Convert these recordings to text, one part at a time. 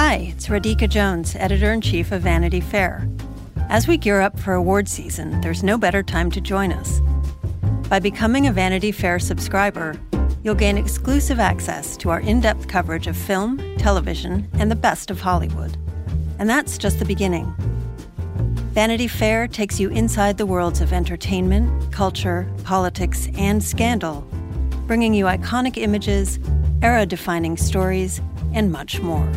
Hi, it's Radhika Jones, Editor-in-Chief of Vanity Fair. As we gear up for award season, there's no better time to join us. By becoming a Vanity Fair subscriber, you'll gain exclusive access to our in-depth coverage of film, television, and the best of Hollywood. And that's just the beginning. Vanity Fair takes you inside the worlds of entertainment, culture, politics, and scandal, bringing you iconic images, era-defining stories, and much more.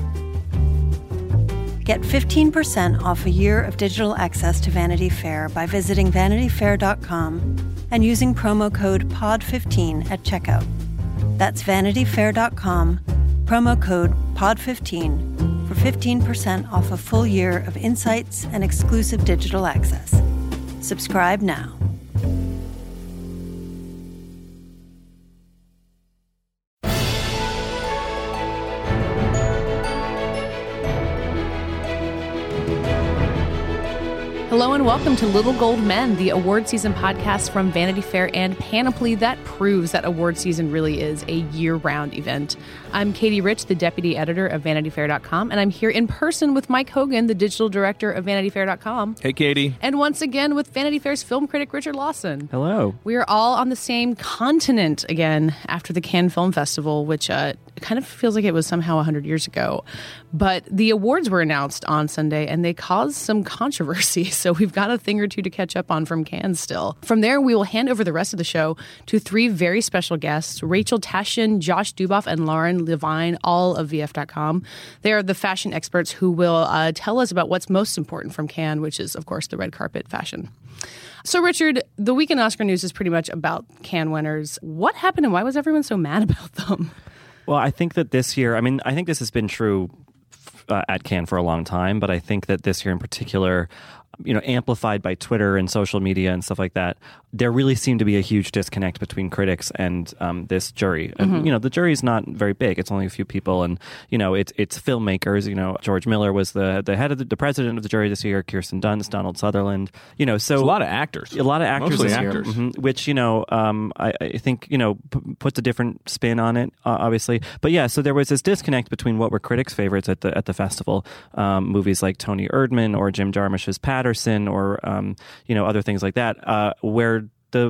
Get 15% off a year of digital access to Vanity Fair by visiting vanityfair.com and using promo code POD15 at checkout. That's vanityfair.com, promo code POD15 for 15% off a full year of insights and exclusive digital access. Subscribe now. Hello and welcome to Little Gold Men, the award season podcast from Vanity Fair and Panoply that proves that award season really is a year-round event. I'm Katie Rich, the deputy editor of VanityFair.com, and I'm here in person with Mike Hogan, the digital director of VanityFair.com. Hey, Katie. And once again with Vanity Fair's film critic Richard Lawson. Hello. We are all on the same continent again after the Cannes Film Festival, which kind of feels like it was somehow 100 years ago. But the awards were announced on Sunday, and they caused some controversy, so we've got a thing or two to catch up on from Cannes still. From there, we will hand over the rest of the show to three very special guests, Rachel Tashin, Josh Duboff, and Lauren Levine, all of VF.com. They are the fashion experts who will tell us about what's most important from Cannes, which is, of course, the red carpet fashion. So, Richard, the weekend Oscar news is pretty much about Cannes winners. What happened and why was everyone so mad about them? Well, I think that this year, I think this has been true at Cannes for a long time, but I think that this year in particular, amplified by Twitter and social media and stuff like that, there really seemed to be a huge disconnect between critics and this jury. And, the jury is not very big. It's only a few people. And, it's filmmakers. George Miller was the head of the president of the jury this year, Kirsten Dunst, Donald Sutherland, so it's a lot of actors. A lot of actors Mostly this actors. year, which, I think, puts a different spin on it, obviously. But yeah, so there was this disconnect between what were critics' favorites at the festival, movies like Tony Erdmann or Jim Jarmusch's Patterson or, other things like that, where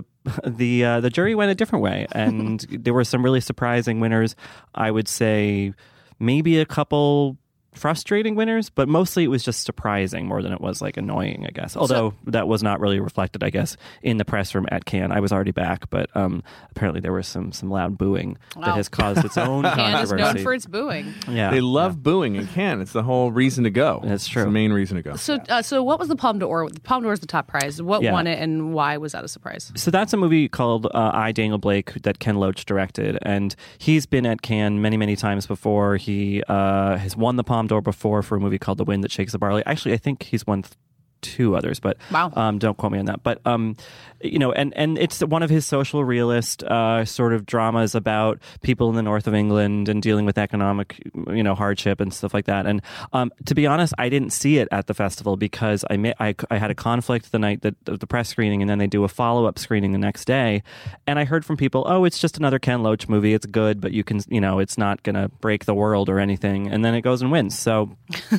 the jury went a different way. And there were some really surprising winners. I would say maybe a couple frustrating winners, but mostly it was just surprising more than it was annoying, I guess. Although that was not really reflected, I guess, in the press room at Cannes. I was already back, but apparently there was some loud booing that has caused its own controversy. Cannes is known for its booing. Yeah, they love booing in Cannes. It's the whole reason to go. That's true. It's the main reason to go. So what was the Palme d'Or? The Palme d'Or is the top prize. What won it, and why was that a surprise? So that's a movie called I, Daniel Blake that Ken Loach directed, and he's been at Cannes many, many times before. He has won the Palme d'Or before for a movie called The Wind That Shakes the Barley. Actually, I think he's won two others, but wow. Don't quote me on that. But and it's one of his social realist sort of dramas about people in the north of England and dealing with economic hardship and stuff like that. And to be honest, I didn't see it at the festival because I had a conflict the night of the press screening, and then they do a follow-up screening the next day. And I heard from people, oh, it's just another Ken Loach movie. It's good, but you can it's not going to break the world or anything. And then it goes and wins. So,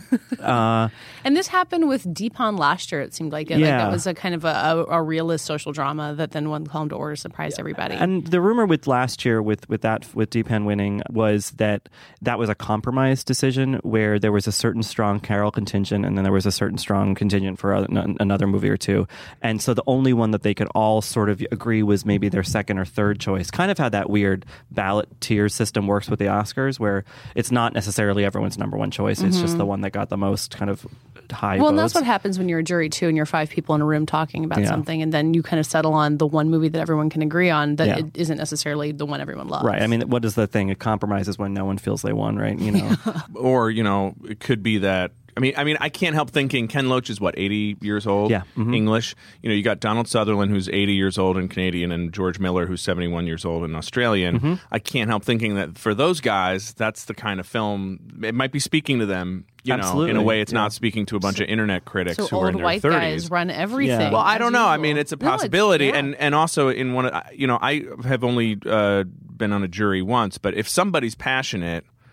and this happened with Deepan last year. It seemed like it. Yeah. That was a kind of a realist social drama that then won Palme d'Or, surprised everybody. And the rumor with last year with Deepan winning was that was a compromise decision where there was a certain strong Carol contingent and then there was a certain strong contingent for another movie or two. And so the only one that they could all sort of agree was maybe their second or third choice. Kind of how that weird ballot tier system works with the Oscars, where it's not necessarily everyone's number one choice. It's just the one that got the most kind of high votes. And that's what happens when you're a jury too, and you're five people in a room talking about something, and then you kind of settle on the one movie that everyone can agree on that it isn't necessarily the one everyone loves. Right. I mean, what is the thing? It compromises when no one feels they won, right? Or it could be that. I mean, I can't help thinking Ken Loach is 80 years old? Yeah. Mm-hmm. English. You got Donald Sutherland, who's 80 years old and Canadian, and George Miller, who's 71 years old and Australian. Mm-hmm. I can't help thinking that for those guys, that's the kind of film it might be speaking to them. Absolutely. In a way, it's not speaking to a bunch of internet critics who are in their 30s. So old white guys run everything. Yeah. Well, I don't know. Usual. I mean, it's a possibility, No, and also in one. I have only been on a jury once, but if somebody's passionate,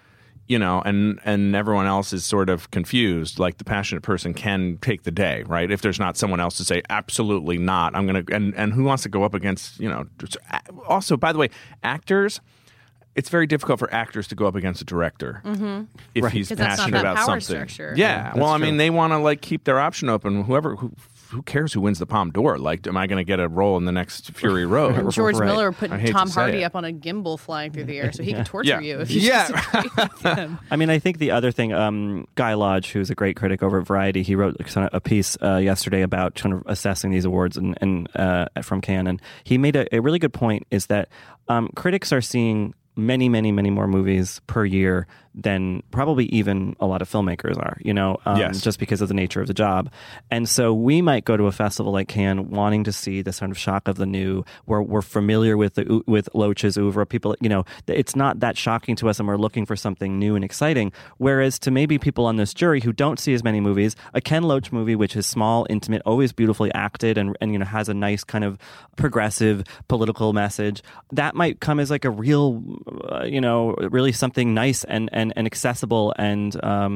you know, and everyone else is sort of confused, like the passionate person can take the day, right? If there's not someone else to say, absolutely not, I'm going to, and who wants to go up against, you know, also, by the way, actors, it's very difficult for actors to go up against a director if he's passionate about something. Structure. Yeah. Well, I mean, they want to like keep their option open. Who cares who wins the Palme d'Or? Like, am I going to get a role in the next Fury Road? George Miller put Tom Hardy up on a gimbal flying through the air so he could torture you if you disagree with him. I mean, I think the other thing, Guy Lodge, who's a great critic over at Variety, he wrote a piece yesterday about kind of assessing these awards and from Cannes, and he made a really good point, is that critics are seeing many, many, many more movies per year than probably even a lot of filmmakers are, you know, just because of the nature of the job. And so we might go to a festival like Cannes wanting to see the sort of shock of the new, where we're familiar with Loach's oeuvre. People, you know, it's not that shocking to us and we're looking for something new and exciting. Whereas to maybe people on this jury who don't see as many movies, a Ken Loach movie, which is small, intimate, always beautifully acted and you know, has a nice kind of progressive political message, that might come as like a real, you know, really something nice and accessible and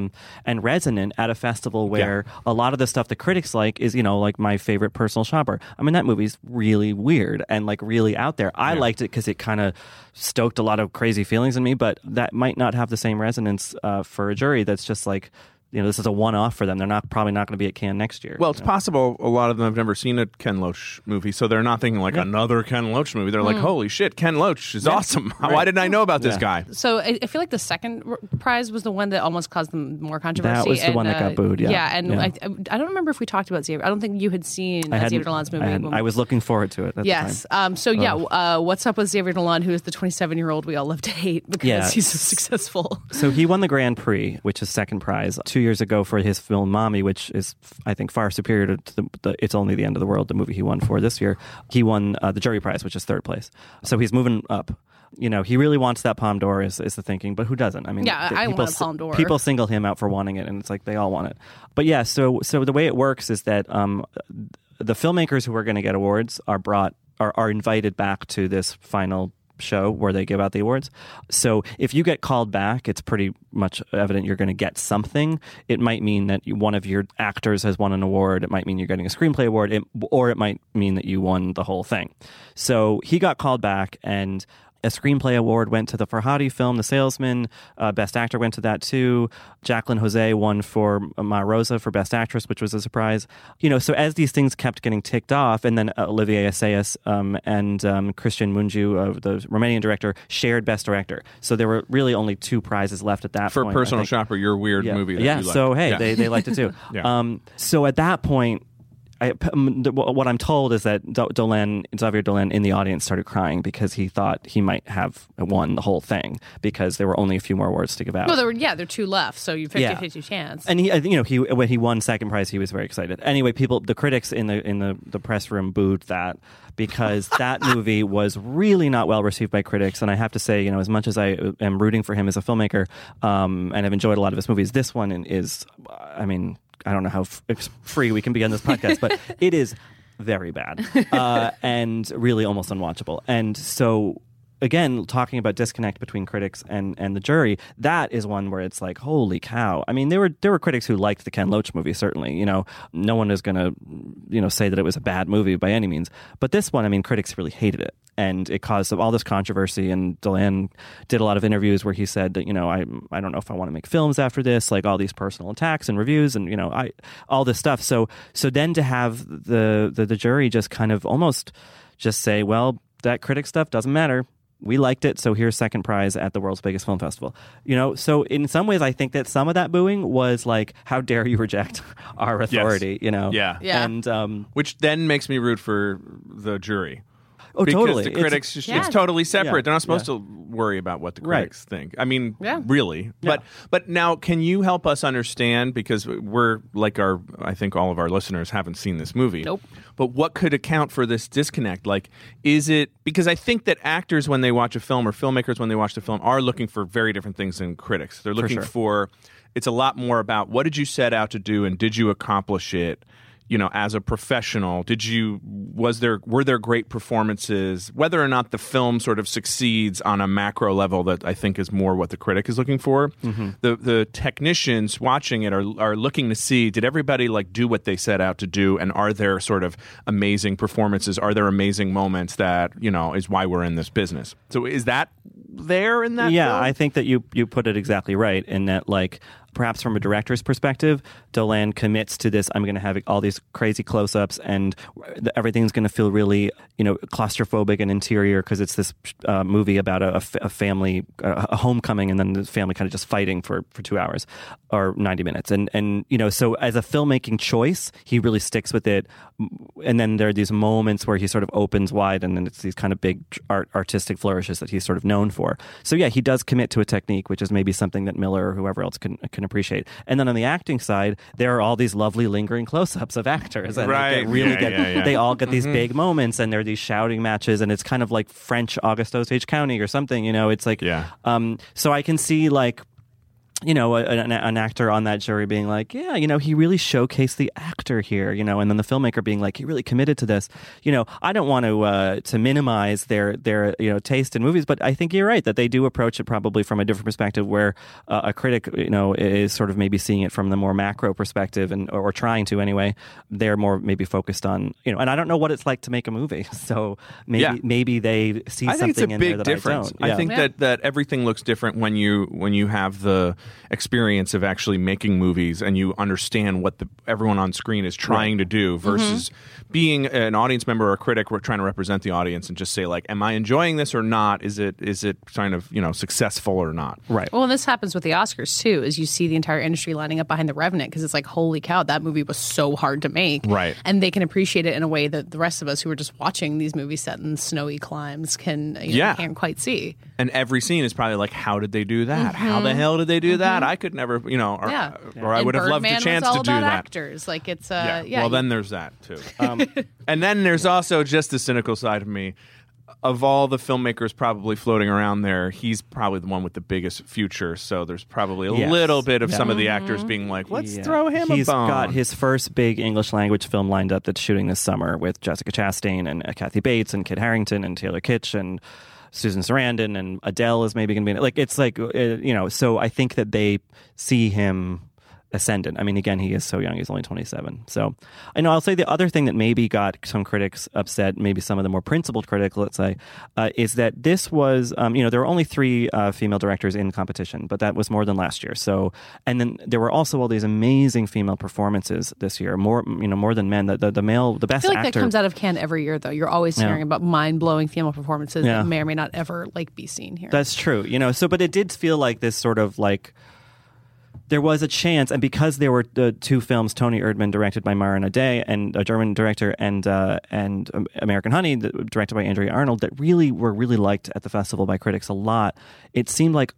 resonant at a festival where a lot of the stuff the critics like is, you know, like My Favorite Personal Shopper. I mean, that movie's really weird and like really out there. I liked it because it kind of stoked a lot of crazy feelings in me, but that might not have the same resonance for a jury that's just like, you know, this is a one-off for them. They're probably not going to be at Cannes next year. Well, it's possible a lot of them have never seen a Ken Loach movie, so they're not thinking like another Ken Loach movie. They're like, holy shit, Ken Loach is awesome. Right. Why didn't I know about this guy? So I feel like the second prize was the one that almost caused them more controversy. That was the one that got booed, I don't remember if we talked about Xavier. I don't think you had seen Xavier Dolan's movie. I was looking forward to it at the time. What's up with Xavier Dolan, who is the 27-year-old we all love to hate because he's so successful? So he won the Grand Prix, which is second prize, 2 years ago for his film Mommy, which is, I think, far superior to the It's Only the End of the World, the movie he won for this year. He won the jury prize, which is third place. So he's moving up. You know, he really wants that Palme d'Or is the thinking, but who doesn't? I mean, I want a Palme d'Or. People single him out for wanting it, and it's like they all want it. But yeah, so the way it works is that the filmmakers who are going to get awards are invited back to this final show where they give out the awards. So if you get called back, it's pretty much evident you're going to get something. It might mean that one of your actors has won an award. It might mean you're getting a screenplay award, or it might mean that you won the whole thing. So he got called back, and a screenplay award went to the Farhadi film, The Salesman. Best Actor went to that too. Jacqueline Jose won for Ma Rosa for Best Actress, which was a surprise. You know, so as these things kept getting ticked off, and then Olivier Assayas and Christian Mungiu, the Romanian director, shared Best Director. So there were really only two prizes left at that point. For Personal Shopper, your weird movie that you liked. So hey, they liked it too. So at that point, what I'm told is that Xavier Dolan in the audience started crying because he thought he might have won the whole thing because there were only a few more awards to give out. Well, there were two left, so you 50-50 chance. And when he won second prize, he was very excited. Anyway, the critics in the press room booed that because that movie was really not well received by critics. And I have to say, you know, as much as I am rooting for him as a filmmaker, and I've enjoyed a lot of his movies, this one is, I mean, I don't know how free we can be on this podcast, but it is very bad and really almost unwatchable. And so, again, talking about disconnect between critics and the jury, that is one where it's like, holy cow. I mean, there were critics who liked the Ken Loach movie, certainly. You know, no one is going to, you know, say that it was a bad movie by any means. But this one, I mean, critics really hated it. And it caused all this controversy, and Dolan did a lot of interviews where he said that, you know, I don't know if I want to make films after this, like all these personal attacks and reviews and, you know, all this stuff. So then to have the jury just kind of almost just say, well, that critic stuff doesn't matter. We liked it, so here's second prize at the world's biggest film festival. You know, so in some ways, I think that some of that booing was like, how dare you reject our authority, you know? Yeah. And which then makes me root for the jury. Oh, because totally. The critics, it's totally separate. They're not supposed to worry about what the critics think. I mean, really. Yeah. But now, can you help us understand, because we're like I think all of our listeners haven't seen this movie. Nope. But what could account for this disconnect? Like, is it, because I think that actors, when they watch a film, or filmmakers, when they watch the film, are looking for very different things than critics. They're looking for, it's a lot more about what did you set out to do and did you accomplish it? as a professional, were there great performances? Whether or not the film sort of succeeds on a macro level, that I think is more what the critic is looking for. Mm-hmm. The technicians watching it are looking to see, did everybody like do what they set out to do, and are there sort of amazing performances? Are there amazing moments that is why we're in this business? So is that there in that? Yeah, film? I think that you put it exactly right in that, like, perhaps from a director's perspective, Dolan commits to this. I'm going to have all these crazy close-ups, and everything's going to feel really, claustrophobic and interior, because it's this movie about a family, a homecoming, and then the family kind of just fighting for 2 hours or 90 minutes. And so as a filmmaking choice, he really sticks with it. And then there are these moments where he sort of opens wide, and then it's these kind of big artistic flourishes that he's sort of known for. So yeah, he does commit to a technique, which is maybe something that Miller or whoever else can appreciate. And then on the acting side, there are all these lovely lingering close-ups of actors, and they all get these big moments, and there are these shouting matches, and it's kind of like French Auguste Osage County or something. It's like, so I can see, like, an actor on that jury being like, yeah, he really showcased the actor here, and then the filmmaker being like, he really committed to this. I don't want to minimize their taste in movies, but I think you're right that they do approach it probably from a different perspective, where a critic, is sort of maybe seeing it from the more macro perspective, or trying to anyway. They're more maybe focused on, and I don't know what it's like to make a movie, so maybe they see something in there that difference. I don't. Yeah. I think that everything looks different when you have the experience of actually making movies, and you understand what everyone on screen is trying to do, versus being an audience member or a critic. We're trying to represent the audience and just say, like, am I enjoying this or not? Is it kind of successful or not? Right. Well, and this happens with the Oscars too, is you see the entire industry lining up behind The Revenant, because it's like, holy cow, that movie was so hard to make, right? And they can appreciate it in a way that the rest of us who are just watching these movies set in snowy climes can't quite see. And every scene is probably like, how did they do that? How the hell did they do that? I could never, or I would have loved the chance to do that. Actors, like it's Well, then there's that too, and then there's also just the cynical side of me. Of all the filmmakers probably floating around there, he's probably the one with the biggest future. So there's probably a little bit of some of the actors being like, let's throw him a bone. He's got his first big English language film lined up that's shooting this summer with Jessica Chastain and Kathy Bates and Kit Harington and Taylor Kitsch and Susan Sarandon, and Adele is maybe going to be in it. Like, it's like, so I think that they see him ascendant. I mean, again, he is so young. He's only 27. So I know I'll say the other thing that maybe got some critics upset, maybe some of the more principled critics, let's say, is that this was, there were only 3 female directors in competition, but that was more than last year. So, and then there were also all these amazing female performances this year, more than men. The best I feel like actor, that comes out of Cannes every year, though. You're always hearing about mind-blowing female performances that may or may not ever be seen here. That's true. But it did feel like this sort of like, there was a chance, and because there were 2 films, Toni Erdmann, directed by Mara Nadei, and a German director, and American Honey, directed by Andrea Arnold, that were really liked at the festival by critics a lot. It seemed like,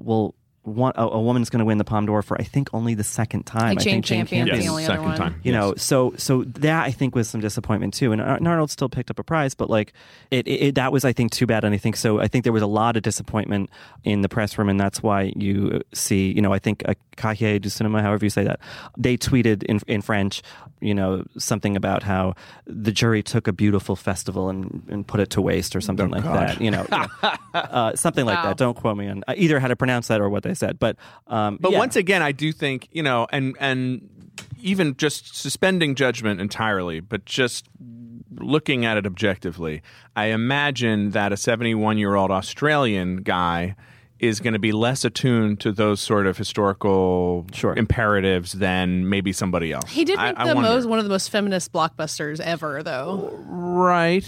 a woman's going to win the Palme d'Or for, I think, only the second time. Jane Campion, the only other one. Time. So that, I think, was some disappointment too. And Arnold still picked up a prize, but like that was, I think, too bad. And I think there was a lot of disappointment in the press room, and that's why you see, I think Cahiers du Cinéma, however you say that, they tweeted in French, something about how the jury took a beautiful festival and put it to waste, or something that. Something like that. Don't quote me on either how to pronounce that or what they said, but once again, I do think and even just suspending judgment entirely, but just looking at it objectively, I imagine that a 71-year-old Australian guy is going to be less attuned to those sort of historical imperatives than maybe somebody else. He did make one of the most feminist blockbusters ever, though. Right.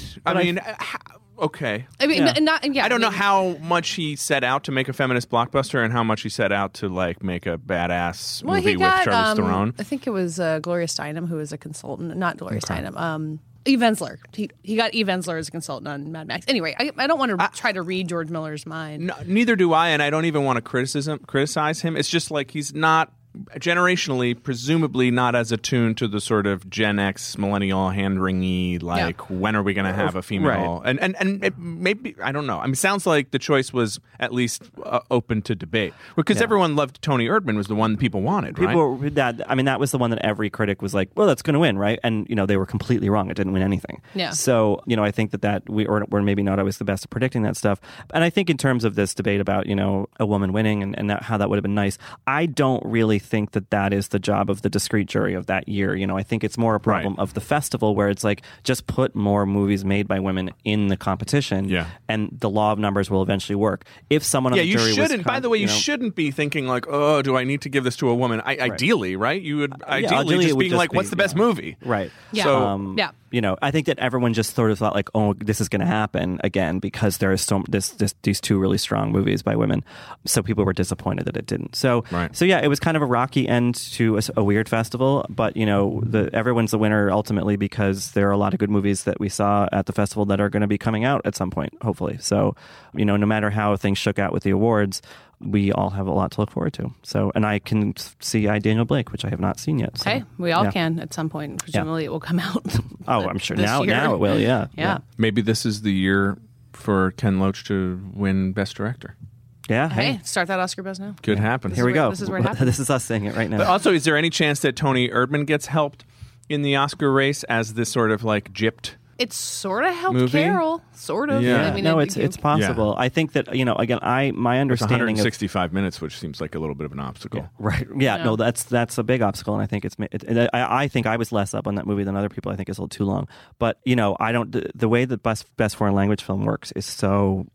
Okay. I mean, I don't know how much he set out to make a feminist blockbuster and how much he set out to make a badass movie with Charlize Theron. I think it was Gloria Steinem who was a consultant. Not Gloria Steinem. Eve Ensler. He got Eve Ensler as a consultant on Mad Max. Anyway, I don't want to try to read George Miller's mind. No, neither do I, and I don't even want to criticize him. It's just like he's not generationally, presumably not as attuned to the sort of Gen X, millennial, hand-wringy, when are we going to have a female? Right. And it maybe, I don't know. I mean, it sounds like the choice was at least open to debate. Because everyone loved Toni Erdmann was the one people wanted, right? That was the one that every critic was like, well, that's going to win, right? And, they were completely wrong. It didn't win anything. Yeah. So, I think that we're maybe not always the best at predicting that stuff. And I think in terms of this debate about, a woman winning and how that would have been nice, I don't really think that is the job of the discrete jury of that year. I think it's more a problem of the festival where it's like, just put more movies made by women in the competition and the law of numbers will eventually work. If someone on the jury shouldn't, by the way, you shouldn't be thinking like, oh, do I need to give this to a woman? Ideally, right? You would ideally just being like, what's the best movie? Right. Yeah. So, I think that everyone just sort of thought like, oh, this is going to happen again because there is these two really strong movies by women. So people were disappointed that it didn't. So it was kind of a rocky end to a weird festival. But everyone's the winner ultimately because there are a lot of good movies that we saw at the festival that are going to be coming out at some point, hopefully. So no matter how things shook out with the awards, we all have a lot to look forward to. So, and I can see I, Daniel Blake, which I have not seen yet. So, hey, we all can at some point. Presumably it will come out. Oh, I'm sure now it will, yeah. Maybe this is the year for Ken Loach to win Best Director. Yeah. Hey, start that Oscar buzz now. Could happen. Here we go. This is where it happens. This is us saying it right now. But also, is there any chance that Toni Erdmann gets helped in the Oscar race as this sort of like gypped? It sort of helped movie? Carol, sort of. Yeah. I mean, it's possible. Yeah. I think that again, my understanding 165 minutes, which seems like a little bit of an obstacle. Yeah, right? Yeah, no, that's a big obstacle, and I think I think I was less up on that movie than other people. I think it's a little too long, but I don't. The way that best foreign language film works is so.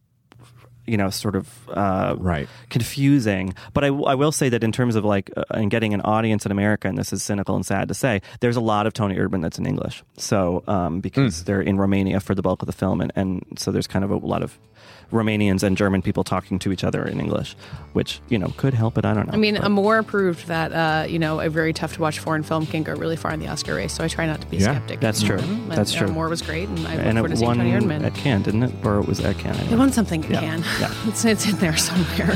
Sort of confusing. But I will say that in terms of and getting an audience in America, and this is cynical and sad to say, there's a lot of Toni Erdmann that's in English. So because they're in Romania for the bulk of the film, and so there's kind of a lot of Romanians and German people talking to each other in English, which could help it. I don't know. I mean, Amor proved that a very tough to watch foreign film can go really far in the Oscar race. So I try not to be a skeptic. That's true. That's true. Amor was great, and I look forward to seeing Toni Erdmann. And it won at Cannes, didn't it? Or it was at Cannes. It won something at Cannes. Yeah. It's in there somewhere.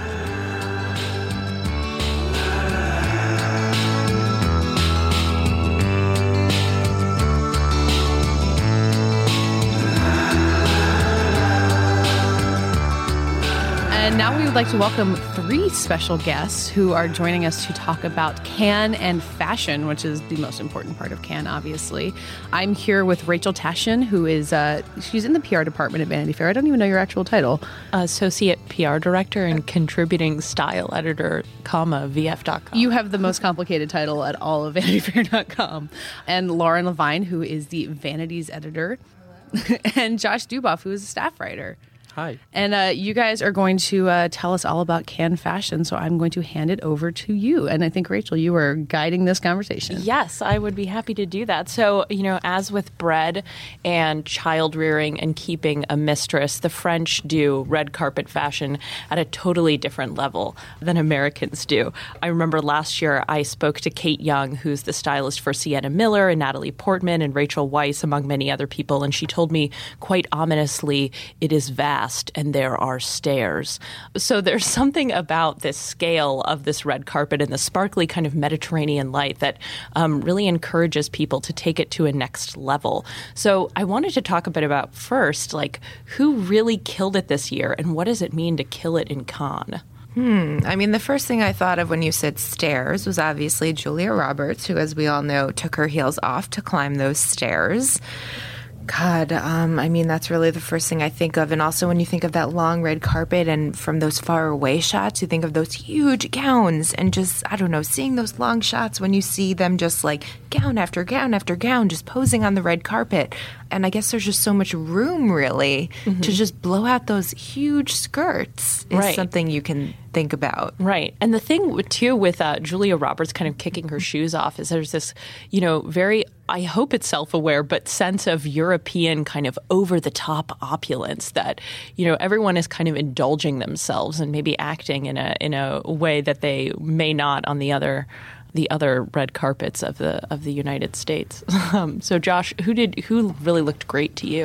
And now we would like to welcome 3 special guests who are joining us to talk about Cannes and fashion, which is the most important part of Cannes, obviously. I'm here with Rachel Tashin, who is she's in the PR department at Vanity Fair. I don't even know your actual title. Associate PR Director and Contributing Style Editor, VF.com. You have the most complicated title at all of VanityFair.com. And Lauren Levine, who is the Vanities Editor. And Josh Duboff, who is a staff writer. Hi. And you guys are going to tell us all about Cannes fashion, so I'm going to hand it over to you. And I think, Rachel, you are guiding this conversation. Yes, I would be happy to do that. So, as with bread and child rearing and keeping a mistress, the French do red carpet fashion at a totally different level than Americans do. I remember last year I spoke to Kate Young, who's the stylist for Sienna Miller and Natalie Portman and Rachel Weisz, among many other people, and she told me quite ominously, it is vast. And there are stairs. So there's something about this scale of this red carpet and the sparkly kind of Mediterranean light that really encourages people to take it to a next level. So I wanted to talk a bit about first, who really killed it this year and what does it mean to kill it in Cannes? I mean, the first thing I thought of when you said stairs was obviously Julia Roberts, who, as we all know, took her heels off to climb those stairs. God, I mean, that's really the first thing I think of. And also when you think of that long red carpet and from those far away shots, you think of those huge gowns and just, I don't know, seeing those long shots when you see them just gown after gown after gown just posing on the red carpet. And I guess there's just so much room, really, to just blow out those huge skirts is something you can think about. Right. And the thing, too, with Julia Roberts kind of kicking her shoes off is there's this, very, I hope it's self-aware, but sense of European kind of over-the-top opulence that, everyone is kind of indulging themselves and maybe acting in a way that they may not on the other red carpets of the United States. So, Josh, who really looked great to you?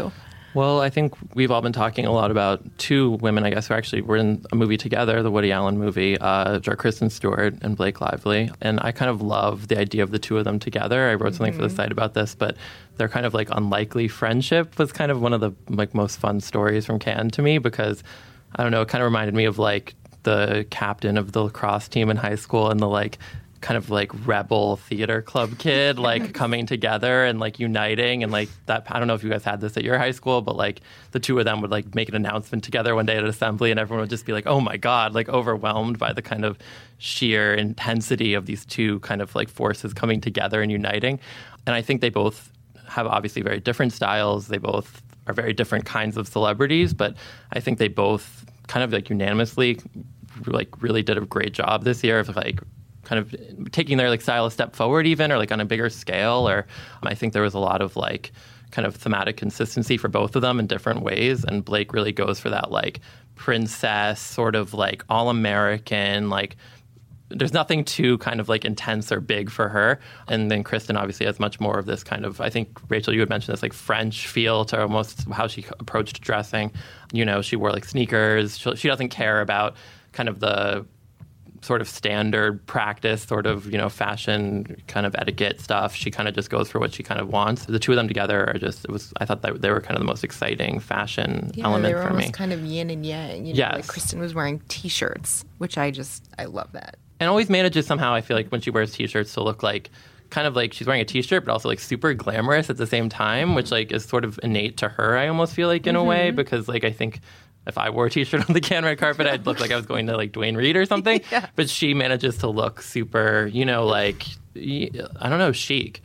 Well, I think we've all been talking a lot about two women, I guess, who actually were in a movie together, the Woody Allen movie, Kristen Stewart and Blake Lively. And I kind of love the idea of the two of them together. I wrote something for the site about this, but their kind of like unlikely friendship was kind of one of the like most fun stories from Cannes to me, because I don't know, it kind of reminded me of like the captain of the lacrosse team in high school and the like kind of like rebel theater club kid like coming together and like uniting and like that. I don't know if you guys had this at your high school, but like the two of them would like make an announcement together one day at assembly and everyone would just be like, oh my God, like overwhelmed by the kind of sheer intensity of these two kind of like forces coming together and uniting. And I think they both have obviously very different styles. They both are very different kinds of celebrities, but I think they both kind of like unanimously like really did a great job this year of like kind of taking their like style a step forward even, or like on a bigger scale. Or I think there was a lot of like kind of thematic consistency for both of them in different ways. And Blake really goes for that like princess sort of like all-American, like there's nothing too kind of like intense or big for her. And then Kristen obviously has much more of this kind of, I think, Rachel, you had mentioned this like French feel to almost how she approached dressing. You know, she wore like sneakers. She doesn't care about kind of the sort of standard practice, sort of, you know, fashion kind of etiquette stuff. She kind of just goes for what she kind of wants. The two of them together are just, I thought that they were kind of the most exciting fashion element they were for me. almost kind of yin and yang. You know, yes. Like Kristen was wearing T-shirts, which I love that. And always manages somehow, I feel like, when she wears T-shirts to look like, kind of like she's wearing a T-shirt, but also like super glamorous at the same time, which like is sort of innate to her, I almost feel like, in a way, because like I think if I wore a T-shirt on the Cannes red carpet, I'd look like I was going to like Duane Reade or something. Yeah. But she manages to look super, you know, like, I don't know, chic.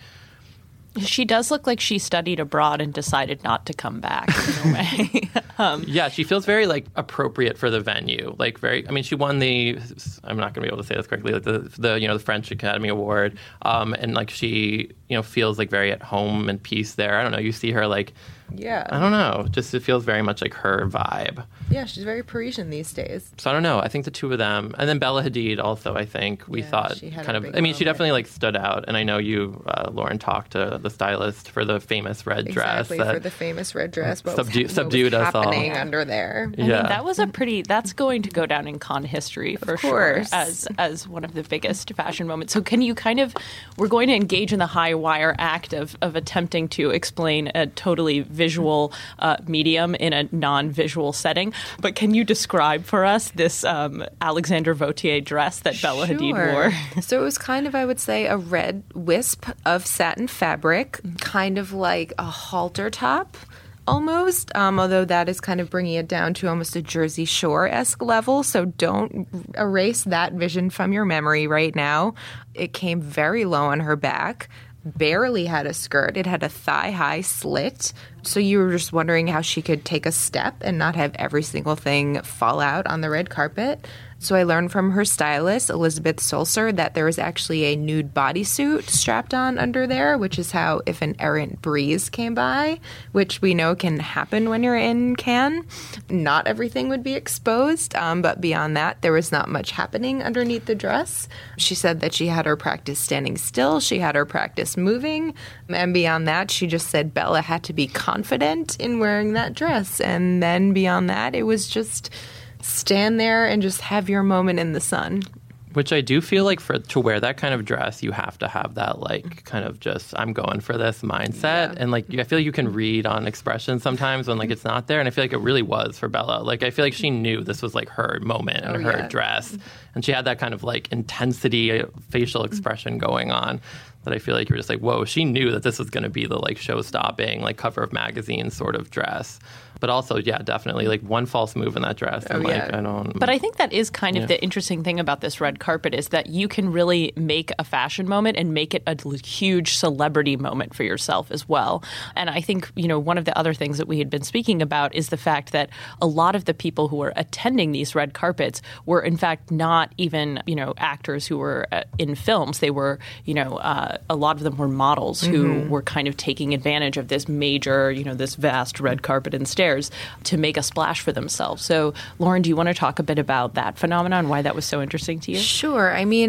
She does look like she studied abroad and decided not to come back in a way. Yeah, she feels very like appropriate for the venue. Like very, I mean, she won the, I'm not going to be able to say this correctly, like the you know, the French Academy Award, and like she, you know, feels like very at home and peace there. I don't know. You see her like, yeah, I don't know. Just it feels very much like her vibe. Yeah, she's very Parisian these days. So I don't know. I think the two of them, and then Bella Hadid also. I think we thought kind of. I mean, she definitely like stood out. And I know you, Lauren, talked to the stylist for the famous red dress. Exactly, for the famous red dress. What subdued was us all. Happening under there. I mean, that was that's going to go down in Cannes history for sure as one of the biggest fashion moments. So can you we're going to engage in the high wire act of attempting to explain a totally visual medium in a non-visual setting. But can you describe for us this Alexander Vautier dress that Bella Hadid wore? So it was kind of, I would say, a red wisp of satin fabric, kind of like a halter top. Almost, although that is kind of bringing it down to almost a Jersey Shore-esque level. So don't erase that vision from your memory right now. It came very low on her back, barely had a skirt. It had a thigh-high slit. So you were just wondering how she could take a step and not have every single thing fall out on the red carpet. So I learned from her stylist, Elizabeth Sulzer, that there was actually a nude bodysuit strapped on under there, which is how if an errant breeze came by, which we know can happen when you're in Cannes, not everything would be exposed. But beyond that, there was not much happening underneath the dress. She said that she had her practice standing still. She had her practice moving. And beyond that, she just said Bella had to be confident in wearing that dress. And then beyond that, it was just stand there and just have your moment in the sun. Which I do feel like to wear that kind of dress, you have to have that like kind of just I'm going for this mindset. Yeah. And like I feel like you can read on expressions sometimes when like it's not there. And I feel like it really was for Bella. Like I feel like she knew this was like her moment and her dress. And she had that kind of like intensity facial expression going on that I feel like you're just like, whoa, she knew that this was going to be the like show-stopping, like cover of magazine sort of dress. But also, yeah, definitely like one false move in that dress. And, I don't. But I think that is kind of the interesting thing about this red carpet is that you can really make a fashion moment and make it a huge celebrity moment for yourself as well. And I think, you know, one of the other things that we had been speaking about is the fact that a lot of the people who were attending these red carpets were in fact not even, you know, actors who were in films. They were, you know, a lot of them were models who were kind of taking advantage of this major, you know, this vast red carpet and stairs to make a splash for themselves. So, Lauren, do you want to talk a bit about that phenomenon, why that was so interesting to you? Sure. I mean,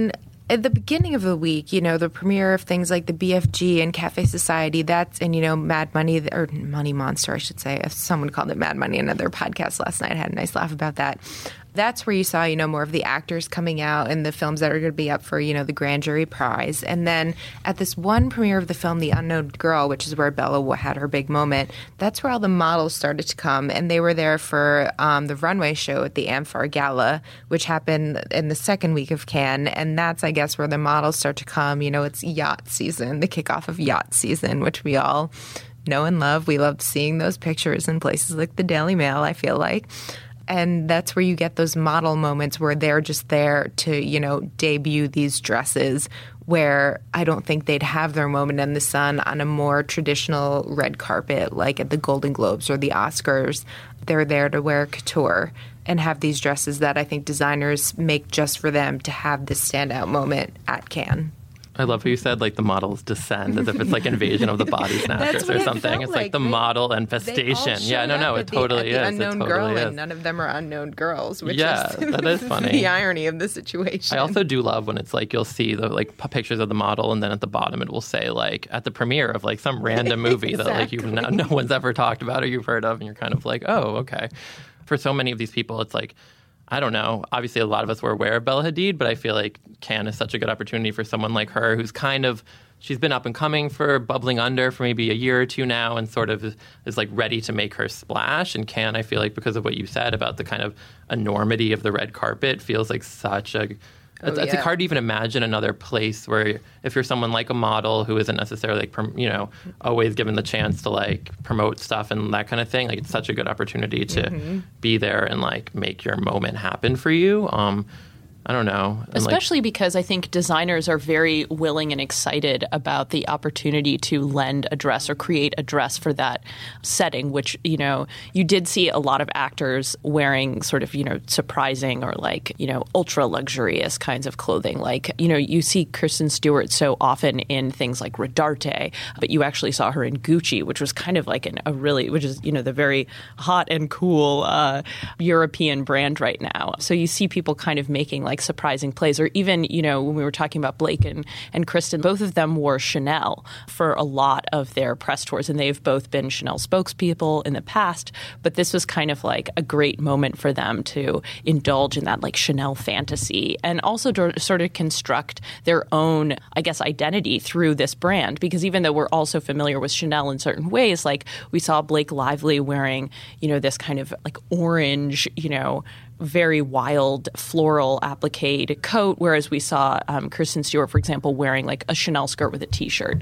at the beginning of the week, the premiere of things like the BFG and Cafe Society, and Mad Money, or Money Monster, I should say. Someone called it Mad Money in another podcast last night. I had a nice laugh about that. That's where you saw, more of the actors coming out and the films that are going to be up for, the Grand Jury Prize. And then at this one premiere of the film, The Unknown Girl, which is where Bella had her big moment, that's where all the models started to come. And they were there for the runway show at the Amphar Gala, which happened in the second week of Cannes. And that's, I guess, where the models start to come. It's yacht season, the kickoff of yacht season, which we all know and love. We love seeing those pictures in places like the Daily Mail, I feel like. And that's where you get those model moments where they're just there to, debut these dresses where I don't think they'd have their moment in the sun on a more traditional red carpet like at the Golden Globes or the Oscars. They're there to wear couture and have these dresses that I think designers make just for them to have this standout moment at Cannes. I love how you said, the models descend as if it's Invasion of the Body Snatchers or something. It's like the model infestation. Yeah, no, it totally is. Unknown girl, and none of them are unknown girls, which is funny. The irony of the situation. I also do love when it's you'll see the pictures of the model, and then at the bottom it will say at the premiere of some random movie exactly. that no one's ever talked about or you've heard of, and you're kind of oh, okay. For so many of these people, it's I don't know. Obviously, a lot of us were aware of Bella Hadid, but I feel like Cannes is such a good opportunity for someone like her who's she's been up and coming for Bubbling Under for maybe a year or two now and sort of is ready to make her splash. And Cannes, I feel because of what you said about the kind of enormity of the red carpet, feels like such a... It's hard to even imagine another place where if you're someone like a model who isn't necessarily, always given the chance to promote stuff and that kind of thing, it's such a good opportunity to be there and make your moment happen for you. I don't know. And especially because I think designers are very willing and excited about the opportunity to lend a dress or create a dress for that setting, which, you did see a lot of actors wearing sort of, surprising or ultra luxurious kinds of clothing. You see Kristen Stewart so often in things like Rodarte, but you actually saw her in Gucci, which was kind of which is, the very hot and cool European brand right now. So you see people kind of making surprising plays, or even, when we were talking about Blake and Kristen, both of them wore Chanel for a lot of their press tours, and they've both been Chanel spokespeople in the past, but this was kind of a great moment for them to indulge in that Chanel fantasy and also to sort of construct their own, I guess, identity through this brand, because even though we're also familiar with Chanel in certain ways, we saw Blake Lively wearing, this kind of orange, very wild floral applique coat, whereas we saw Kristen Stewart, for example, wearing a Chanel skirt with a T-shirt.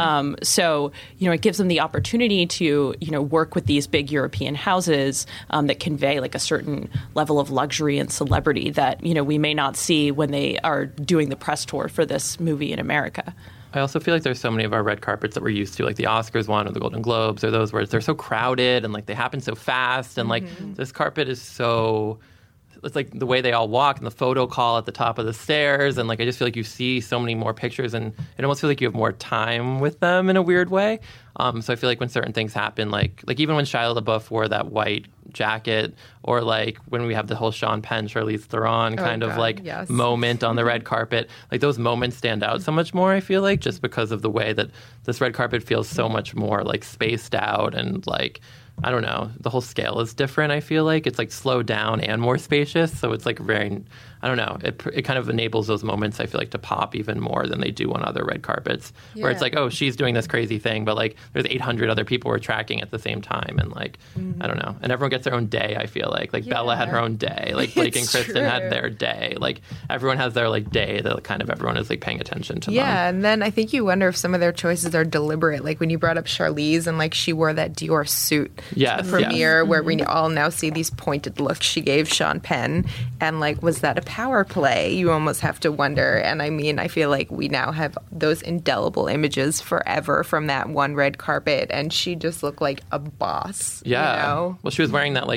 So, it gives them the opportunity to, work with these big European houses that convey a certain level of luxury and celebrity that, we may not see when they are doing the press tour for this movie in America. I also feel there's so many of our red carpets that we're used to, the Oscars one or the Golden Globes or those where they're so crowded and they happen so fast. And this carpet is so... It's the way they all walk and the photo call at the top of the stairs. And I just feel you see so many more pictures and it almost feels you have more time with them in a weird way. So I feel when certain things happen, even when Shia LaBeouf wore that white jacket, or when we have the whole Sean Penn, Charlize Theron kind of moment on the red carpet, those moments stand out so much more, I feel just because of the way that this red carpet feels so much more spaced out and I don't know. The whole scale is different, I feel it's slowed down and more spacious. So it's very, I don't know. It kind of enables those moments, I feel to pop even more than they do on other red carpets. Yeah. Where it's oh, she's doing this crazy thing, but there's 800 other people we're tracking at the same time. And I don't know. And everyone gets their own day, I feel like. Bella had her own day. Blake and Kristen had their day. Everyone has their day that kind of everyone is paying attention to them. Yeah, and then I think you wonder if some of their choices are deliberate. When you brought up Charlize and she wore that Dior suit to the premiere where we all now see these pointed looks she gave Sean Penn. And was that a power play? You almost have to wonder. And I feel we now have those indelible images forever from that one red carpet. And she just looked like a boss. Yeah. Well, she was wearing that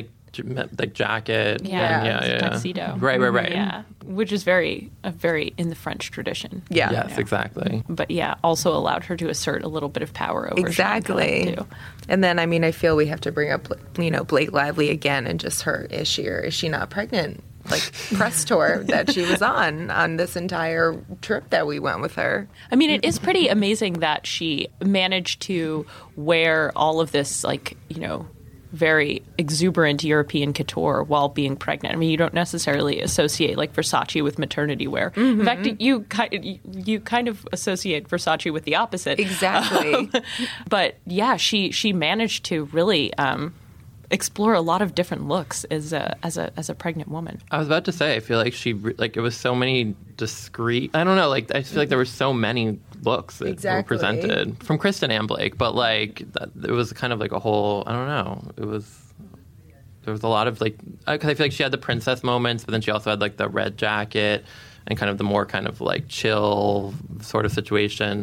jacket. Tuxedo. Right. Yeah, which is very in the French tradition. Yeah. Yes, exactly. But also allowed her to assert a little bit of power over exactly. Sean Penn, too. And then I feel we have to bring up Blake Lively again and just her, is she or is she not pregnant? like press tour that she was on this entire trip that we went with her. I mean, it is pretty amazing that she managed to wear all of this, like, you know, very exuberant European couture while being pregnant. I mean, you don't necessarily associate like Versace with maternity wear. In fact, you kind of associate Versace with the opposite. Exactly. But yeah, she managed to really explore a lot of different looks as a pregnant woman. I was about to say, I feel like it was so many discreet. I don't know. Like I feel like there were so many looks that were presented from Kristen and Blake, but like it was kind of like a whole. I don't know. There was a lot of like, because I feel like she had the princess moments, but then she also had like the red jacket and kind of the more kind of like chill sort of situation.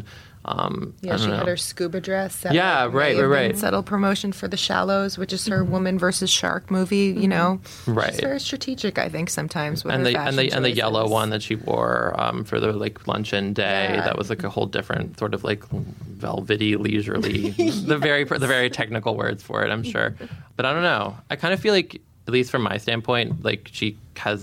She had her scuba dress. That right. Subtle promotion for The Shallows, which is her woman versus shark movie. You know, right. She's very strategic, I think, sometimes with and her the fashion and the yellow choices. one that she wore for the like luncheon day. Yeah. That was like a whole different sort of like velvety, leisurely. the very technical words for it, I'm sure. But I don't know. I kind of feel like, at least from my standpoint, like she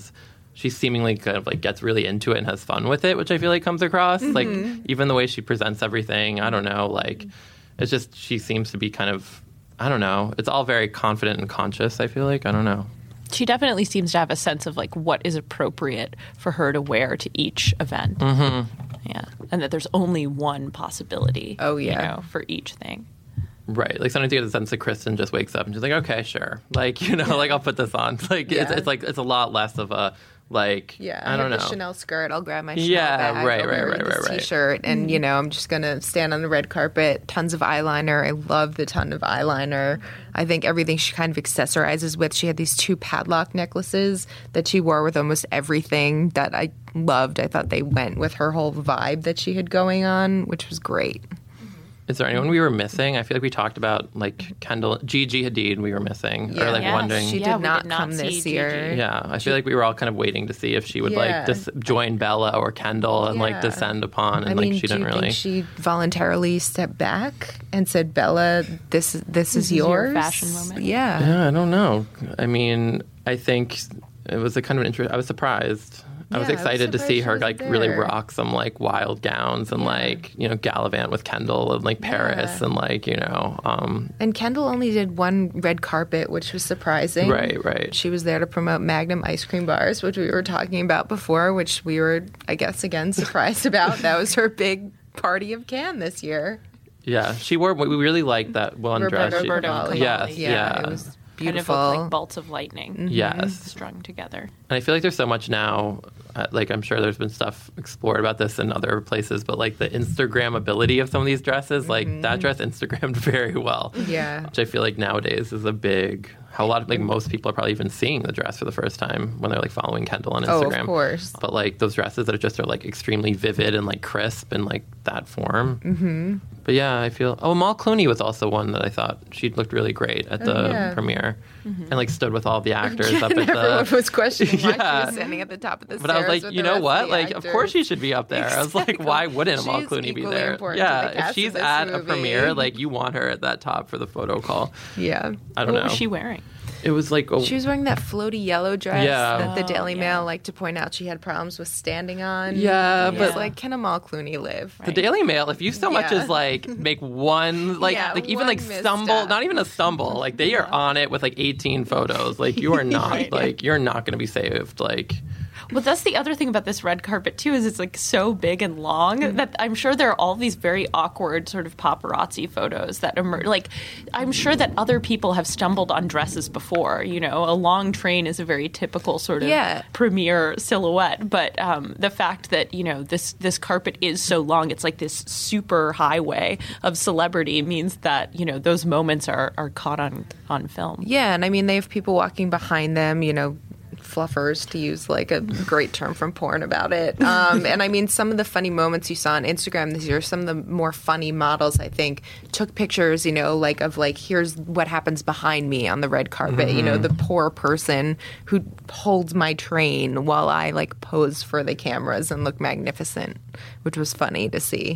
seemingly kind of like gets really into it and has fun with it, which I feel like comes across. Like even the way she presents everything, I don't know, like it's just, she seems to be kind of, I don't know, it's all very confident and conscious, I feel like. I don't know. She definitely seems to have a sense of like what is appropriate for her to wear to each event. Yeah. And that there's only one possibility for each thing. Right. Like sometimes you get the sense that Kristen just wakes up and she's like, okay, sure. Like, you know, like I'll put this on. Like it's like, it's a lot less of a, like, I don't know. The Chanel skirt. I'll grab my Chanel bag. I'll wear this T-shirt, and you know, I'm just gonna stand on the red carpet. Tons of eyeliner. I love the ton of eyeliner. I think everything she kind of accessorizes with. She had these 2 padlock necklaces that she wore with almost everything that I loved. I thought they went with her whole vibe that she had going on, which was great. Is there anyone we were missing? I feel like we talked about like Kendall, Gigi Hadid we were missing. Or like wondering. She did not come this year. Yeah, I feel like we were all kind of waiting to see if she would like join Bella or Kendall and like descend upon, and like she didn't really. Think she voluntarily stepped back and said, "Bella, this is yours." Your fashion moment. Yeah, I don't know. I mean, I think it was a kind of I was surprised. I was excited to see her like really rock some like wild gowns and like, you know, gallivant with Kendall and like Paris and like, you know. And Kendall only did one red carpet, which was surprising. Right. She was there to promote Magnum ice cream bars, which we were talking about before, which we were, I guess, again, surprised about. That was her big party of Cannes this year. Yeah, she wore. We really liked that one dress. Roberto Cavalli. Yes, It was beautiful. Kind of looked like bolts of lightning. Yes. Strung together. And I feel like there's so much now, like I'm sure there's been stuff explored about this in other places, but like the Instagrammability of some of these dresses, like that dress Instagrammed very well. Yeah. Which I feel like nowadays is a big, how a lot of, like most people are probably even seeing the dress for the first time when they're like following Kendall on Instagram. Oh, of course. But like those dresses that are just are like extremely vivid and like crisp and like that form. Mm-hmm. But yeah, I feel, Amal Clooney was also one that I thought she looked really great at the premiere and like stood with all the actors up at Everyone was questioning why she Yeah. was standing at the top of the stairs. But I was like, with you the know rest what? of the Like, of actors. course she should be up there. I was like, why wouldn't Amal She's Clooney be equally there? important to the Yeah, if cast she's of this at a movie. premiere, like you want her at that top for the photo call. Yeah. I don't What know. was she wearing? It was like She was wearing that floaty yellow dress Yeah. that the Daily Mail liked to point out she had problems with standing on. Yeah, It's but- like, can Amal Clooney live? the Daily Mail. If you so much Yeah. as like make one, like even one like stumble, misstep. not even a stumble, like they are on it with like 18 photos. Like you are not like you're not going to be saved. Like. Well, that's the other thing about this red carpet too, is it's like so big and long that I'm sure there are all these very awkward sort of paparazzi photos that emerge. Like, I'm sure that other people have stumbled on dresses before. You know, a long train is a very typical sort of premiere silhouette. But the fact that, you know, this carpet is so long, it's like this super highway of celebrity means that, you know, those moments are caught on film. Yeah, and I mean, they have people walking behind them, you know, fluffers, to use like a great term from porn about it. And I mean, some of the funny moments you saw on Instagram this year, some of the more funny models, I think, took pictures, you know, like of like, here's what happens behind me on the red carpet. You know, the poor person who holds my train while I like pose for the cameras and look magnificent, which was funny to see.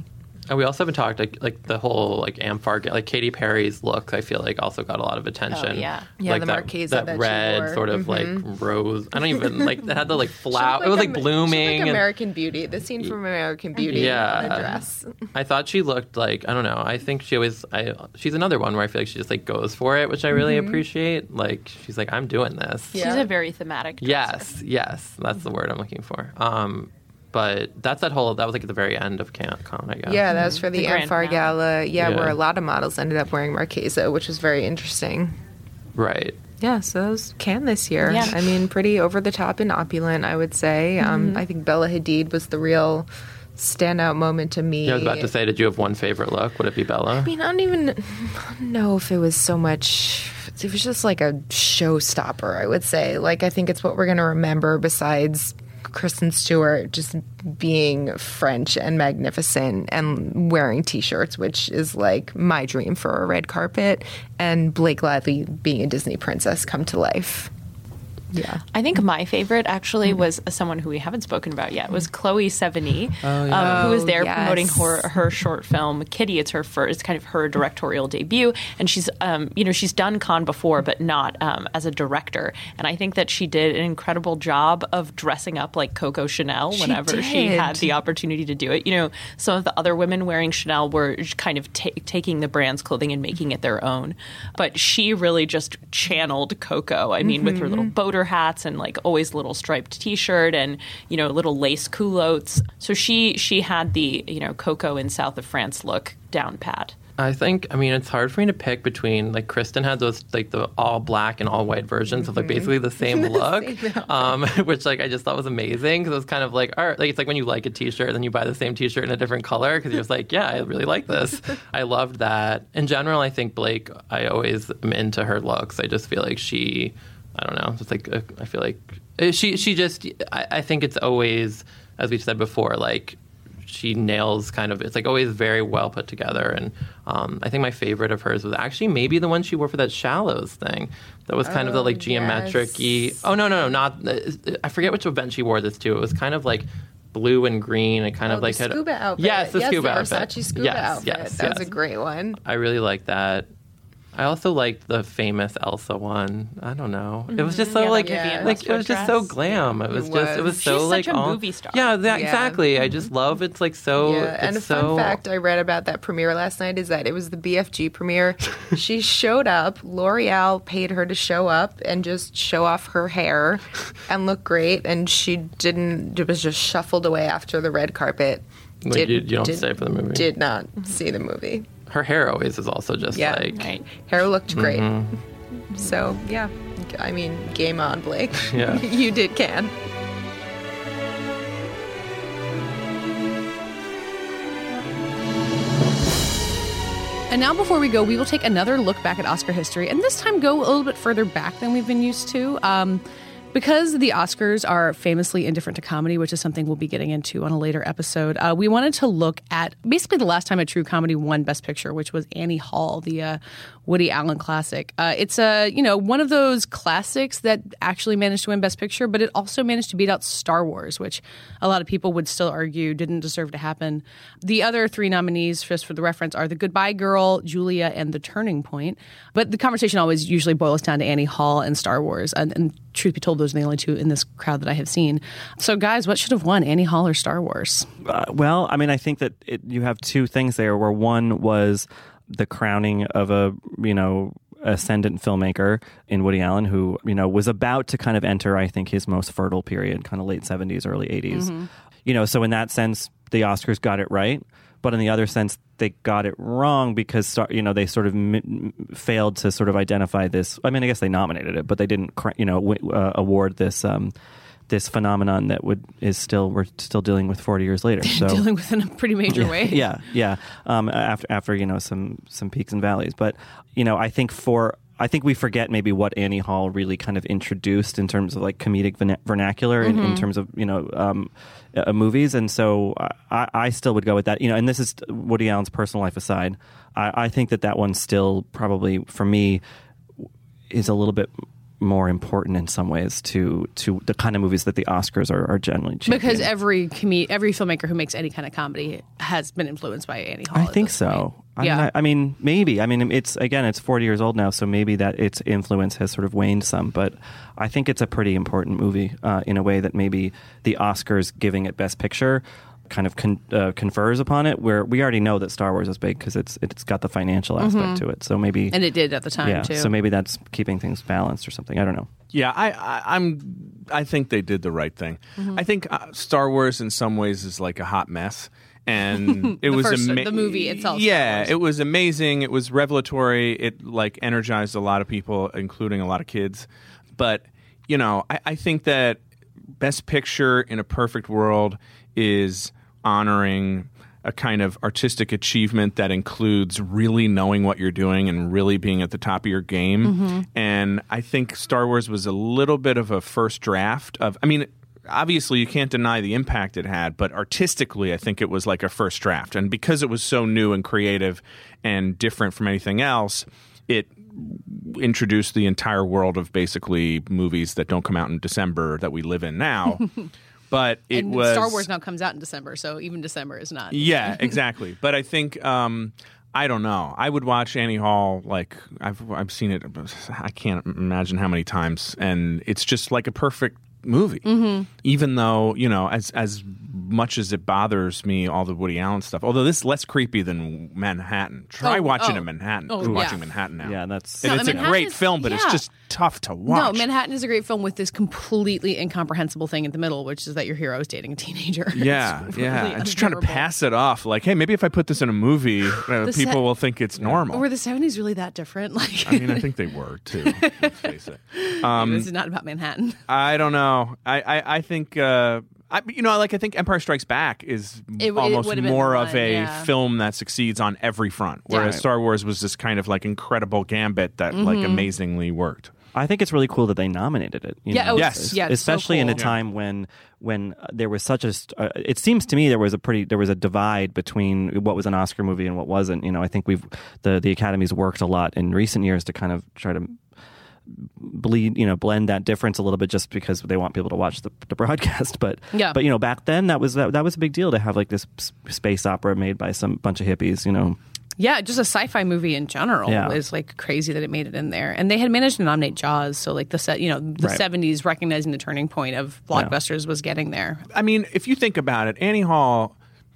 And we also haven't talked like the whole like Amphar, like Katy Perry's look. I feel like also got a lot of attention. Oh, yeah. Like the Marchesa that that she red wore. sort of like rose. I don't even like it had the like flower. It was like She blooming. looked like and- American Beauty. The scene from American Beauty Yeah. on a dress. I thought she looked like, I don't know. I think she's another one where I feel like she just like goes for it, which I really appreciate. Like she's like, I'm doing this. Yeah. She's a very thematic dresser. Yes, that's the word I'm looking for. But that was like at the very end of Con, I guess. Yeah, that was for the The grand Amphar finale. Gala. Yeah, Yeah. where a lot of models ended up wearing Marchesa, which was very interesting. Right. Yeah, so that was Cannes this year. Yeah. I mean, pretty over the top and opulent, I would say. I think Bella Hadid was the real standout moment to me. Yeah, I was about to say, did you have one favorite look? Would it be Bella? I mean, I don't even know if it was so much. It was just like a showstopper, I would say. Like, I think it's what we're going to remember besides Kristen Stewart just being French and magnificent and wearing T-shirts, which is like my dream for a red carpet, and Blake Lively being a Disney princess come to life. Yeah. I think my favorite actually was someone who we haven't spoken about yet, was Chloe Sevigny, who was there yes. promoting her short film Kitty. It's her first, kind of her directorial debut, and she's she's done Cannes before, but not as a director. And I think that she did an incredible job of dressing up like Coco Chanel whenever she did. had the opportunity to do it. You know, some of the other women wearing Chanel were kind of taking the brand's clothing and making it their own, but she really just channeled Coco. I mean, with her little boater hats and like always little striped T-shirt and little lace culottes. So she had the Coco in South of France look down pat. I think, it's hard for me to pick between, like, Kristen had those, like, the all black and all white versions of, like, basically the same look, which, like, I just thought was amazing because it was kind of like, all right, like, it's like when you like a T-shirt and then you buy the same T-shirt in a different color because you're just like, yeah, I really like this. I loved that. In general, I think Blake, I always am into her looks. I just feel like she, I don't know, just like, I feel like she just, I think it's always, as we said before, like, she nails kind of, it's like always very well put together. And I think my favorite of hers was actually maybe the one she wore for that Shallows thing. That was kind of the like geometric-y. yes. Oh, no, not, I forget which event she wore this to. It was kind of like blue and green. It kind of like the had scuba outfit. Yes, the scuba outfit. Versace scuba Yes, outfit. yes, that was yes. a great one. I really like that. I also liked the famous Elsa one. I don't know. It was just so Yeah, like, the Vivienne like it was just so Westwood glam. It was just, it was She's so like such a all, movie star. Yeah, Yeah. exactly. I just love it's like so. Yeah, and a it's fun so, fact I read about that premiere last night is that it was the BFG premiere. She showed up. L'Oreal paid her to show up and just show off her hair and look great, and she didn't. It was just shuffled away after the red carpet. Like, you don't stay for the movie. Did not see the movie. Her hair always is also just Yeah. like Right. Hair looked great. So yeah, I mean, game on, Blake. Yeah. You did can. And now, before we go, we will take another look back at Oscar history, and this time go a little bit further back than we've been used to. Because the Oscars are famously indifferent to comedy, which is something we'll be getting into on a later episode, we wanted to look at basically the last time a true comedy won Best Picture, which was Annie Hall, the Woody Allen classic. It's one of those classics that actually managed to win Best Picture, but it also managed to beat out Star Wars, which a lot of people would still argue didn't deserve to happen. The other three nominees, just for the reference, are The Goodbye Girl, Julia, and The Turning Point. But the conversation always usually boils down to Annie Hall and Star Wars, and truth be told, those are the only two in this crowd that I have seen. So, guys, what should have won, Annie Hall or Star Wars? Well, I mean, I think that you have two things there, where one was the crowning of a, ascendant filmmaker in Woody Allen, who, was about to kind of enter, I think, his most fertile period, kind of late 70s, early 80s. So in that sense, the Oscars got it right. But in the other sense, they got it wrong because, they sort of failed to sort of identify this. I mean, I guess they nominated it, but they didn't, award this this phenomenon that we're still dealing with 40 years later. So Dealing with in a pretty major way. Yeah. After some peaks and valleys, but I think we forget maybe what Annie Hall really kind of introduced in terms of like comedic vernacular in terms of movies, and so I still would go with that. And this is Woody Allen's personal life aside. I think that one still probably for me is a little bit more important in some ways to the kind of movies that the Oscars are generally championing. Because every filmmaker who makes any kind of comedy has been influenced by Annie Hall. I at think this so. point. Yeah. I mean, maybe. I mean, it's 40 years old now, so maybe that its influence has sort of waned some. But I think it's a pretty important movie in a way that maybe the Oscars giving it Best Picture kind of confers upon it, where we already know that Star Wars is big because it's got the financial aspect to it. So maybe, and it did at the time too. So maybe that's keeping things balanced or something. I don't know. Yeah, I think they did the right thing. I think Star Wars in some ways is like a hot mess. And it was the movie itself. Yeah, it was amazing. It was revelatory. It like energized a lot of people, including a lot of kids. But I think that Best Picture in a perfect world is honoring a kind of artistic achievement that includes really knowing what you're doing and really being at the top of your game. And I think Star Wars was a little bit of a first draft of. I mean, obviously, you can't deny the impact it had, but artistically, I think it was like a first draft. And because it was so new and creative and different from anything else, it introduced the entire world of basically movies that don't come out in December that we live in now. But it and was Star Wars now comes out in December, so even December is not. Yeah, exactly. But I think I don't know. I would watch Annie Hall like I've seen it. I can't imagine how many times, and it's just like a perfect movie. Even though as much as it bothers me, all the Woody Allen stuff. Although this is less creepy than Manhattan. Try watching a Manhattan. Watching Manhattan now. Yeah, that's it's a great film, but it's just tough to watch. No, Manhattan is a great film with this completely incomprehensible thing in the middle, which is that your hero is dating a teenager. Yeah, really I'm just trying to pass it off. Like, hey, maybe if I put this in a movie, people will think it's normal. Were the 70s really that different? Like, I mean, I think they were too. Let's face it. This is not about Manhattan. I don't know. I think. I think Empire Strikes Back is almost more of a film that succeeds on every front, whereas Star Wars was this kind of like incredible gambit that like amazingly worked. I think it's really cool that they nominated it. Yes, especially so cool. in a time when there was such a. It seems to me there was a divide between what was an Oscar movie and what wasn't. I think the Academy's worked a lot in recent years to kind of try to blend that difference a little bit, just because they want people to watch the broadcast. But back then that was a big deal to have like this space opera made by some bunch of hippies. Yeah, just a sci-fi movie in general is like crazy that it made it in there. And they had managed to nominate Jaws, so like the 70s recognizing the turning point of blockbusters was getting there. I mean, if you think about it, Annie Hall,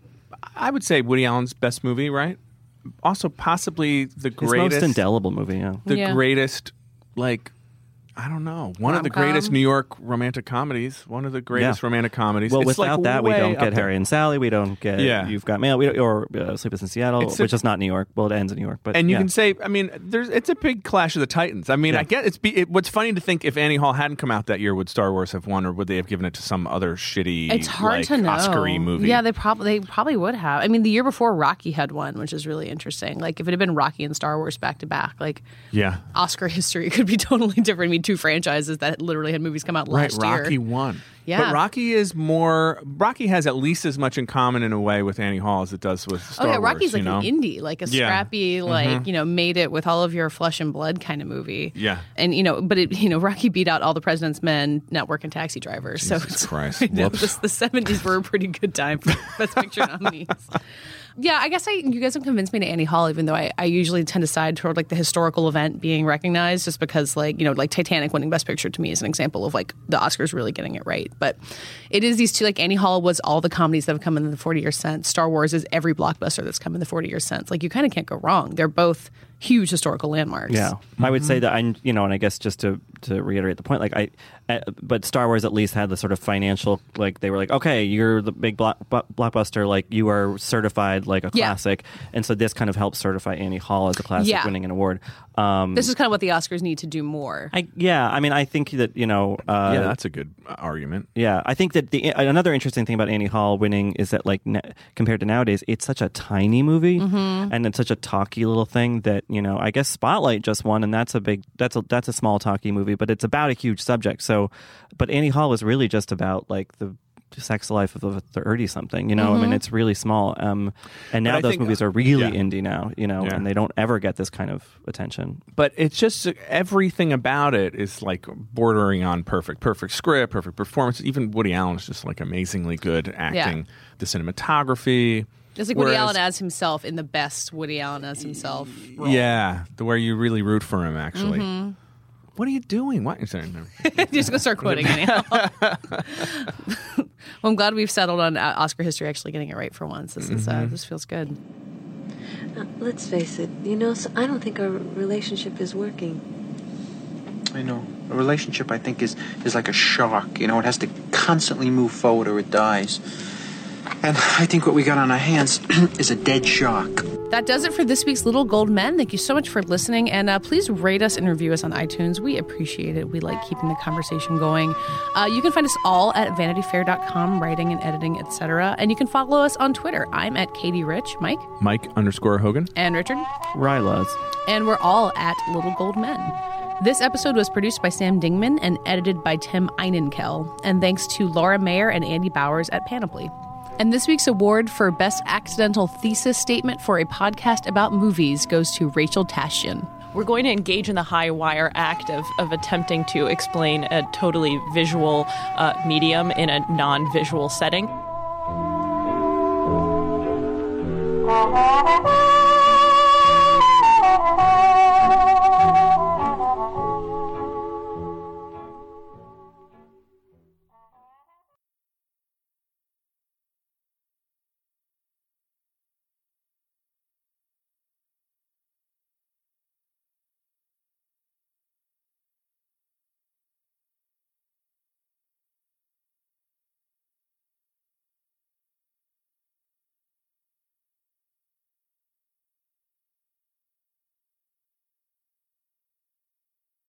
I would say Woody Allen's best movie, right? Also possibly the greatest, most indelible movie, greatest, like, I don't know, one of the greatest New York romantic comedies. One of the greatest romantic comedies. Well, it's without like that, we don't get there. Harry and Sally. We don't get You've Got Mail, or Sleepless in Seattle, which is not New York. Well, it ends in New York, but you can say, I mean, it's a big Clash of the Titans. I mean, I get what's funny to think, if Annie Hall hadn't come out that year, would Star Wars have won, or would they have given it to some other shitty, it's hard to know, Oscar-y movie? Yeah, they probably would have. I mean, the year before, Rocky had won, which is really interesting. Like, if it had been Rocky and Star Wars back to back, like, Oscar history could be totally different. I mean, two franchises that literally had movies come out last year. Rocky won. Yeah. But Rocky has at least as much in common in a way with Annie Hall as it does with Star Wars. Rocky's like an indie, like a scrappy, like, made it with all of your flesh and blood kind of movie. Yeah. And, but Rocky beat out All the President's Men, Network, and Taxi Driver. Jesus Christ. The 70s were a pretty good time for Best Picture nominees. Yeah, I guess you guys have convinced me to Annie Hall, even though I usually tend to side toward like the historical event being recognized, just because like Titanic winning Best Picture to me is an example of like the Oscars really getting it right. But it is these two, like Annie Hall was all the comedies that have come in the 40 years since. Star Wars is every blockbuster that's come in the 40 years since. Like, you kind of can't go wrong. They're both huge historical landmarks. Yeah, I would say that and I guess just to reiterate the point, like but Star Wars at least had the sort of financial, like they were like, okay, you're the big blockbuster, like you are certified like a classic, and so this kind of helps certify Annie Hall as a classic, winning an award. This is kind of what the Oscars need to do more. I mean, I think that that's a good argument. Yeah, I think that another interesting thing about Annie Hall winning is that like compared to nowadays, it's such a tiny movie, and it's such a talky little thing that I guess Spotlight just won, and that's a small talky movie, but it's about a huge subject. So, but Annie Hall was really just about like the sex life of a 30-something, I mean, it's really small. And now those movies are really indie now, and they don't ever get this kind of attention. But it's just everything about it is like bordering on perfect script, perfect performance. Even Woody Allen is just like amazingly good acting. The cinematography, It's like Woody Allen as himself in the best Woody Allen as himself role. Yeah, where you really root for him, actually. Mm-hmm. What are you doing? What are you saying? You're just going to start quoting anyhow. Well, I'm glad we've settled on Oscar history actually getting it right for once. This is this feels good. Let's face it, I don't think our relationship is working. I know. A relationship, I think, is like a shark. It has to constantly move forward or it dies. And I think what we got on our hands is a dead shark. That does it for this week's Little Gold Men. Thank you so much for listening, and please rate us and review us on iTunes. We appreciate it. We like keeping the conversation going. You can find us all at vanityfair.com, writing and editing, etc. And you can follow us on Twitter. I'm at Katie Rich. Mike? Mike_Hogan. And Richard? Rylas. And we're all at Little Gold Men. This episode was produced by Sam Dingman and edited by Tim Einenkel. And thanks to Laura Mayer and Andy Bowers at Panoply. And this week's award for Best Accidental Thesis Statement for a Podcast About Movies goes to Rachel Tashian. We're going to engage in the high wire act of attempting to explain a totally visual medium in a non-visual setting.